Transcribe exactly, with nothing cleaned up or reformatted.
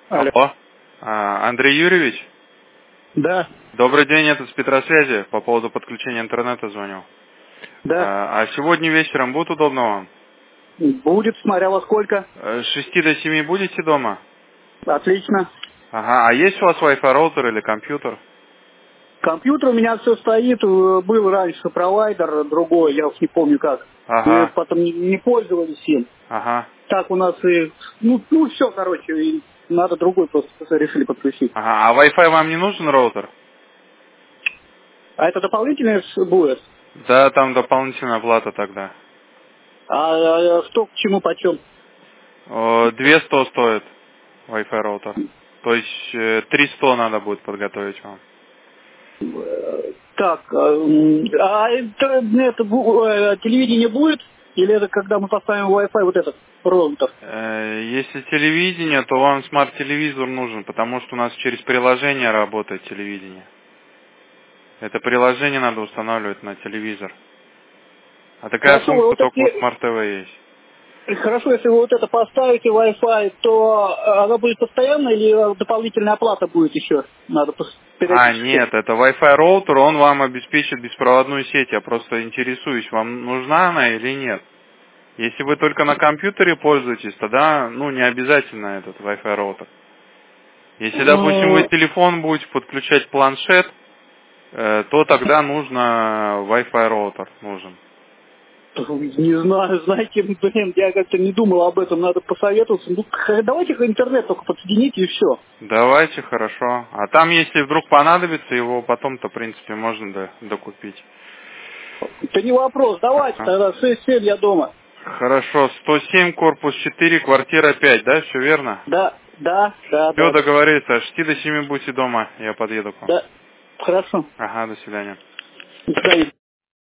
Алло. Алло. А, Андрей Юрьевич? Да, Добрый день, это с Петросвязи. По поводу подключения интернета звоню. да. А, а сегодня вечером будет удобно вам? Будет, смотря во сколько. Э, С шести до семи будете дома? Отлично. Ага. А есть у вас Wi-Fi роутер или компьютер? Компьютер у меня все стоит. э, Был раньше провайдер другой, я уж не помню как. Мы Ага. потом не, не пользовались им. Ага. Так у нас и... Ну, ну все, короче, и надо другой просто решили подключить. Ага. А Wi-Fi вам не нужен роутер? А это дополнительное с- будет? Да, там дополнительная плата тогда. А, а что к чему почем? О, две сто стоит Wi-Fi роутер. То есть э, три сто надо будет подготовить вам. Э, Так, э, м, а интернет, бу- э, телевидение будет? Или это когда мы поставим Wi-Fi вот этот роутер? Э, Если телевидение, то вам смарт-телевизор нужен, потому что у нас через приложение работает телевидение. Это приложение надо устанавливать на телевизор. А такая Хорошо, функция вот только у такие... смарт-ТВ есть. Хорошо, если вы вот это поставите Wi-Fi, то э, она будет постоянно или дополнительная оплата будет еще? Надо пос- А, периодически. нет, это Wi-Fi роутер, он вам обеспечит беспроводную сеть. Я просто интересуюсь, вам нужна она или нет. Если вы только на компьютере пользуетесь, тогда, ну, не обязательно этот Wi-Fi роутер. Если, допустим, вы Ну, телефон будете подключать планшет, э, то тогда нужно Wi-Fi роутер нужен. не знаю, знаете, блин, я как-то не думал об этом, надо посоветоваться. Ну, х- давайте интернет только подсоедините и все. Давайте, хорошо. А там, если вдруг понадобится, его потом-то, в принципе, можно до- докупить. Это не вопрос, давайте Ага. тогда, в шесть семь я дома. Хорошо, сто семь, корпус четыре, квартира пять, да, все верно? Да, да, да, Все, да, да, договорились, с шести до семи будьте дома, я подъеду к вам. да. Хорошо, Ага, до свидания. до свидания.